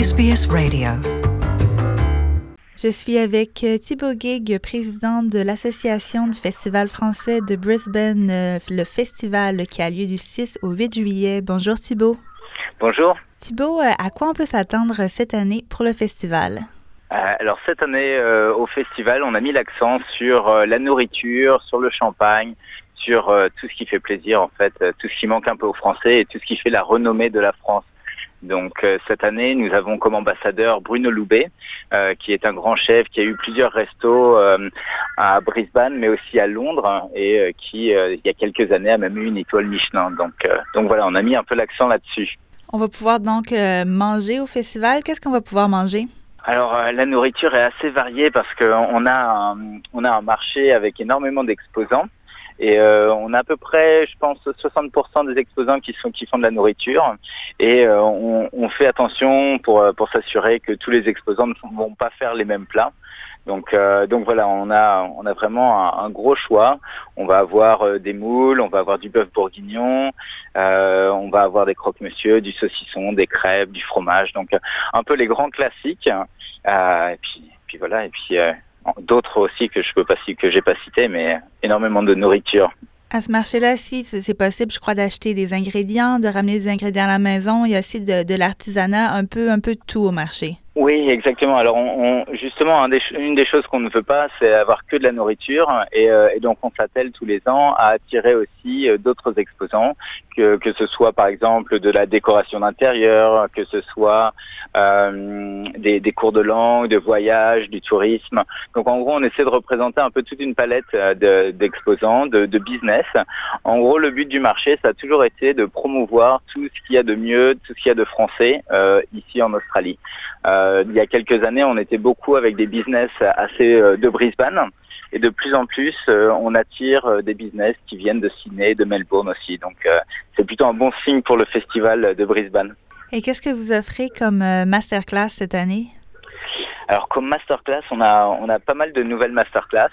SBS Radio. Je suis avec Thibaut Guigues, président de l'Association du Festival français de Brisbane, le festival qui a lieu du 6 au 8 juillet. Bonjour Thibaut. Bonjour. Thibaut, à quoi on peut s'attendre cette année pour le festival? Alors cette année au festival, on a mis l'accent sur la nourriture, sur le champagne, sur tout ce qui fait plaisir en fait, tout ce qui manque un peu aux Français et tout ce qui fait la renommée de la France. Donc cette année, nous avons comme ambassadeur Bruno Loubet, qui est un grand chef, qui a eu plusieurs restos à Brisbane, mais aussi à Londres, et qui, il y a quelques années, a même eu une étoile Michelin. Donc voilà, on a mis un peu l'accent là-dessus. On va pouvoir donc manger au festival. Qu'est-ce qu'on va pouvoir manger? Alors la nourriture est assez variée parce qu'on a un marché avec énormément d'exposants. Et on a à peu près, je pense, 60% des exposants qui font de la nourriture. Et on fait attention pour s'assurer que tous les exposants ne vont pas faire les mêmes plats. Donc voilà, on a vraiment un gros choix. On va avoir des moules, on va avoir du bœuf bourguignon, on va avoir des croque-monsieur, du saucisson, des crêpes, du fromage. Donc un peu les grands classiques. Et puis voilà. Et puis d'autres aussi que j'ai pas cité, mais énormément de nourriture. À ce marché-là, si c'est possible, je crois, d'acheter des ingrédients, de ramener des ingrédients à la maison. Il y a aussi de l'artisanat, un peu de tout au marché. Oui, exactement. Alors, justement, une des choses qu'on ne veut pas, c'est avoir que de la nourriture, et donc on s'attelle tous les ans à attirer aussi d'autres exposants, que ce soit par exemple de la décoration d'intérieur, que ce soit des cours de langue, de voyage, du tourisme. Donc en gros, on essaie de représenter un peu toute une palette d'exposants, de business. En gros, le but du marché, ça a toujours été de promouvoir tout ce qu'il y a de mieux, tout ce qu'il y a de français ici en Australie. Il y a quelques années, on était beaucoup avec des business assez de Brisbane, et de plus en plus, on attire des business qui viennent de Sydney, de Melbourne aussi. Donc, c'est plutôt un bon signe pour le festival de Brisbane. Et qu'est-ce que vous offrez comme masterclass cette année? Alors, comme masterclass, on a pas mal de nouvelles masterclass.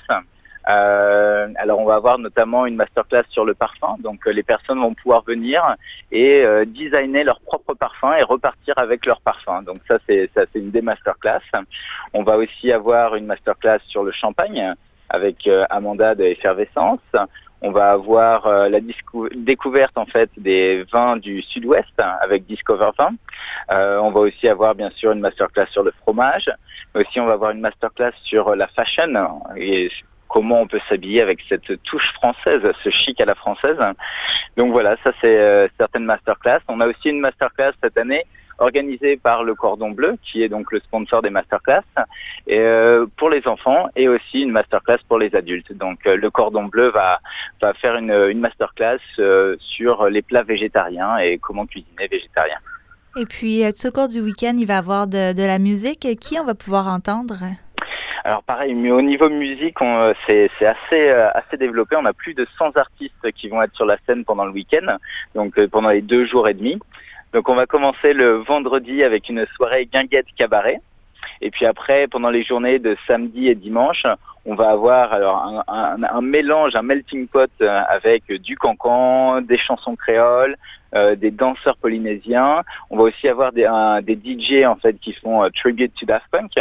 Alors on va avoir notamment une masterclass sur le parfum, donc les personnes vont pouvoir venir et designer leur propre parfum et repartir avec leur parfum. Donc ça c'est une des masterclass. On va aussi avoir une masterclass sur le champagne avec Amanda de Effervescence. On va avoir la découverte en fait des vins du Sud-Ouest avec Discover Vin. On va aussi avoir bien sûr une masterclass sur le fromage. Mais aussi on va avoir une masterclass sur la fashion et comment on peut s'habiller avec cette touche française, ce chic à la française. Donc voilà, ça c'est certaines masterclass. On a aussi une masterclass cette année organisée par le Cordon Bleu, qui est donc le sponsor des masterclass, et pour les enfants, et aussi une masterclass pour les adultes. Donc le Cordon Bleu va faire une masterclass sur les plats végétariens et comment cuisiner végétarien. Et puis, tout au cours du week-end, il va y avoir de la musique. Qui on va pouvoir entendre? Alors pareil, mais au niveau musique, c'est assez développé. On a plus de 100 artistes qui vont être sur la scène pendant le week-end, donc pendant les 2 jours et demi. Donc on va commencer le vendredi avec une soirée guinguette cabaret. Et puis après, pendant les journées de samedi et dimanche, on va avoir alors un mélange, un melting pot avec du cancan, des chansons créoles, des danseurs polynésiens. On va aussi avoir des DJ en fait qui font tribute to Daft Punk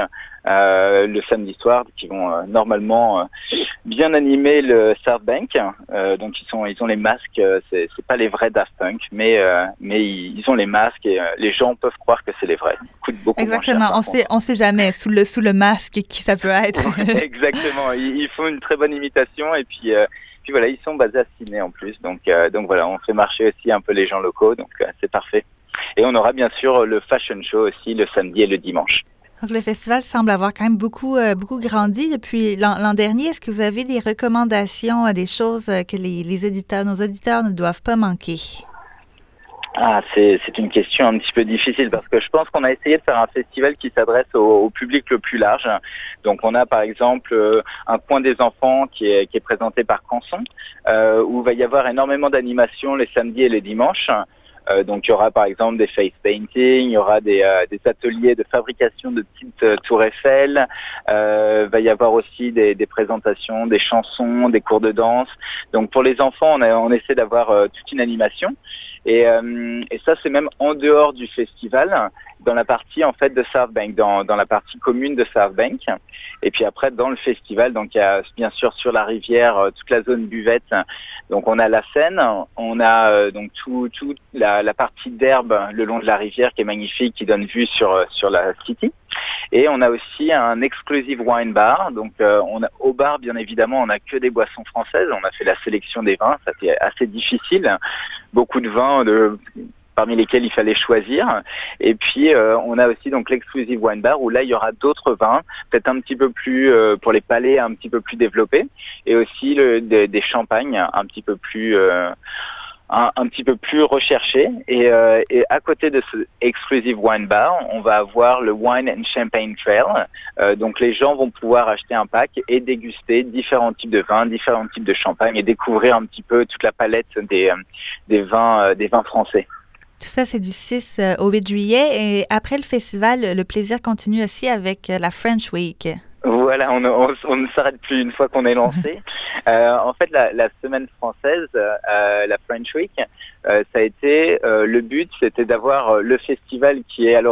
le samedi soir, qui vont normalement bien animer le South Bank. Donc ils ont les masques, c'est pas les vrais Daft Punk, mais ils ont les masques et les gens peuvent croire que c'est les vrais. Coûte beaucoup Exactement. moins cher, on sait jamais sous le masque qui ça peut être. Exactement. Ils font une très bonne imitation et puis voilà, ils sont basés à Sydney en plus, donc voilà, on fait marcher aussi un peu les gens locaux, donc c'est parfait. Et on aura bien sûr le fashion show aussi le samedi et le dimanche. Donc le festival semble avoir quand même beaucoup grandi depuis l'an dernier. Est-ce que vous avez des recommandations, des choses que nos auditeurs ne doivent pas manquer? Ah, c'est une question un petit peu difficile parce que je pense qu'on a essayé de faire un festival qui s'adresse au public le plus large. Donc on a par exemple un coin des enfants qui est présenté par Canson, où il va y avoir énormément d'animations les samedis et les dimanches. Donc il y aura par exemple des face painting, il y aura des ateliers de fabrication de petites tours Eiffel, va y avoir aussi des présentations, des chansons, des cours de danse. Donc pour les enfants, on essaie d'avoir toute une animation. Et ça, c'est même en dehors du festival, dans la partie en fait de Southbank, dans la partie commune de Southbank. Et puis après, dans le festival, donc il y a bien sûr sur la rivière toute la zone buvette. Donc on a la Seine, on a donc toute la partie d'herbe le long de la rivière qui est magnifique, qui donne vue sur la city. Et on a aussi un exclusive wine bar. Donc au bar, bien évidemment, on n'a que des boissons françaises. On a fait la sélection des vins, ça c'était assez difficile. Beaucoup de vins parmi lesquels il fallait choisir. Et puis on a aussi donc l'exclusive wine bar où là il y aura d'autres vins, peut-être un petit peu plus pour les palais un petit peu plus développés, et aussi des champagnes un petit peu plus recherchés. Et à côté de ce exclusive wine bar, on va avoir le Wine and Champagne Trail. Donc les gens vont pouvoir acheter un pack et déguster différents types de vins, différents types de champagne et découvrir un petit peu toute la palette des vins français. Tout ça, c'est du 6 au 8 juillet. Et après le festival, le plaisir continue aussi avec la French Week. Voilà, on ne s'arrête plus une fois qu'on est lancé. En fait, la semaine française, la French Week, ça a été le but, c'était d'avoir le festival qui est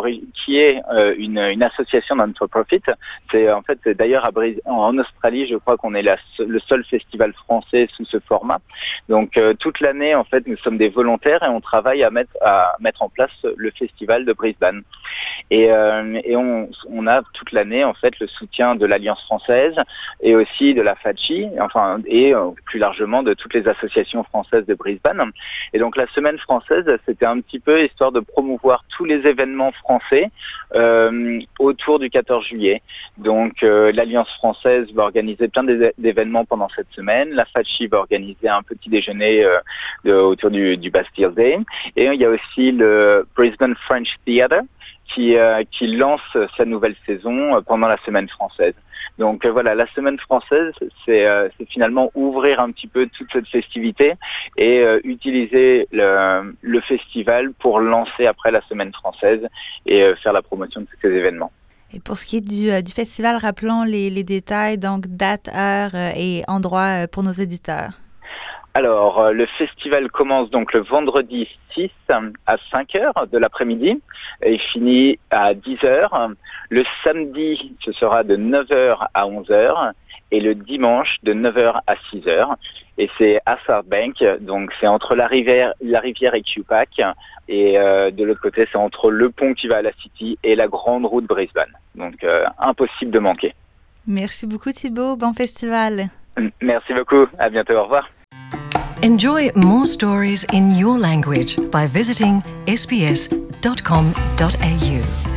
une association non-for-profit. C'est d'ailleurs en Australie, je crois qu'on est le seul festival français sous ce format. Donc toute l'année, en fait, nous sommes des volontaires et on travaille à mettre en place le festival de Brisbane. Et on a toute l'année en fait le soutien de l'Alliance française et aussi de la FACHI, et plus largement de toutes les associations françaises de Brisbane. Et donc la semaine française, c'était un petit peu histoire de promouvoir tous les événements français autour du 14 juillet. Donc l'Alliance française va organiser plein d'événements pendant cette semaine. La FACHI va organiser un petit déjeuner autour du Bastille Day. Et il y a aussi le Brisbane French Theatre qui lance sa nouvelle saison pendant la semaine française. Donc voilà, la semaine française, c'est finalement ouvrir un petit peu toute cette festivité et utiliser le festival pour lancer après la semaine française et faire la promotion de tous ces événements. Et pour ce qui est du festival, rappelons les détails, donc date, heure et endroit pour nos éditeurs. Alors, le festival commence donc le vendredi 6 à 5 heures de l'après-midi et finit à 10 heures. Le samedi, ce sera de 9 heures à 11 heures et le dimanche de 9 heures à 6 heures. Et c'est à Southbank, donc c'est entre la rivière et QPAC. Et de l'autre côté, c'est entre le pont qui va à la City et la grande route Brisbane. Donc, impossible de manquer. Merci beaucoup Thibaut, bon festival. Merci beaucoup, à bientôt, au revoir. Enjoy more stories in your language by visiting sbs.com.au.